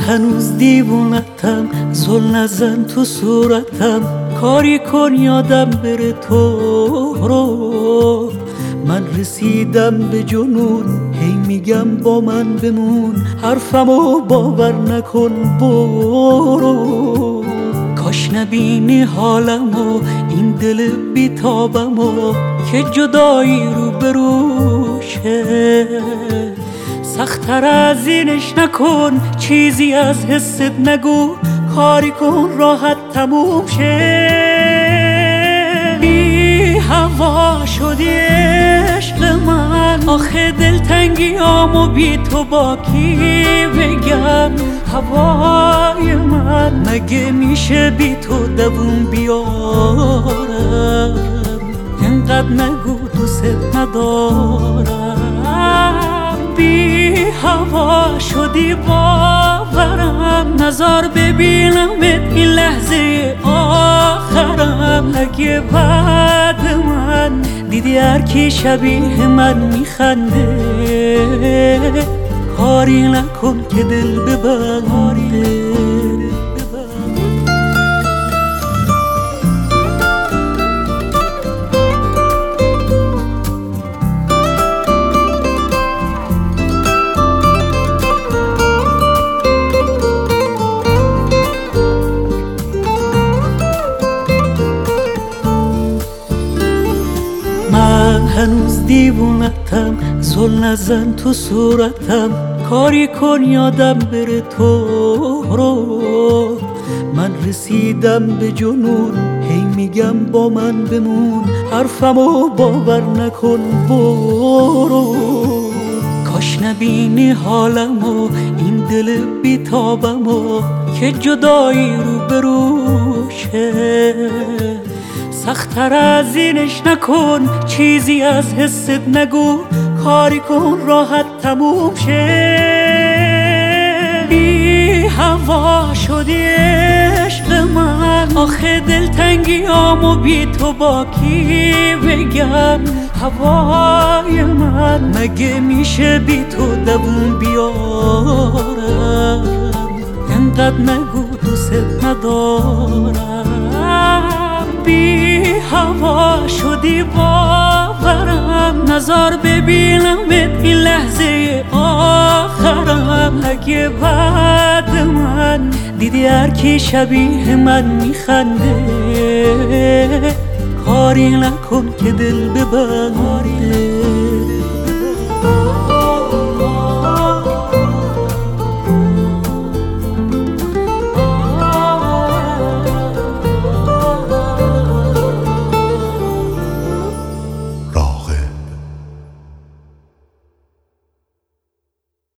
هنوز دیوونتم، زل نزن تو صورتم، کاری کن یادم بره تو رو. من رسیدم به جنون، هی میگم با من بمون، حرفمو باور نکن برو. کاش نبینی حالمو، این دل بیتابمو که جدایی رو بروشه. سخت‌تر از اینش نکن، چیزی از حست نگو، کاری کن راحت تموم شه. بی هوا شدی عشق من، آخه دلتنگیامو بی تو با کی بگم؟ هوای من مگه میشه بی تو دووم بیارم؟ اینقدر نگو دوست ندارم. بی هوا شدی باورم، نظر ببینمت این لحظه آخرم. اگه بعد من دیدی هر کی شبیه من میخنده، کاری نکن که دل ببنده. من هنوز دیوونتم، زل نزن تو صورتم، کاری کن یادم بره تو رو. من رسیدم به جنون، هی میگم با من بمون، حرفمو باور نکن برو. کاش نبینی حالمو، این دل بیتابمو که جدایی رو بروشه. سخت‌تر از اینش نکن، چیزی از حست نگو، کاری کن راحت تموم شه. بی هوا شدی عشق من، آخه دلتنگیامو بی تو با کی بگم؟ هوای من مگه میشه بی تو دووم بیارم؟ اینقدر نگو دوست ندارم. بی هوا شدی باورم، نظر ببینمت این لحظه آخرم. اگه بعد من دیدی هر کی شبیه من میخنده، کاری نکن که دل ببنده.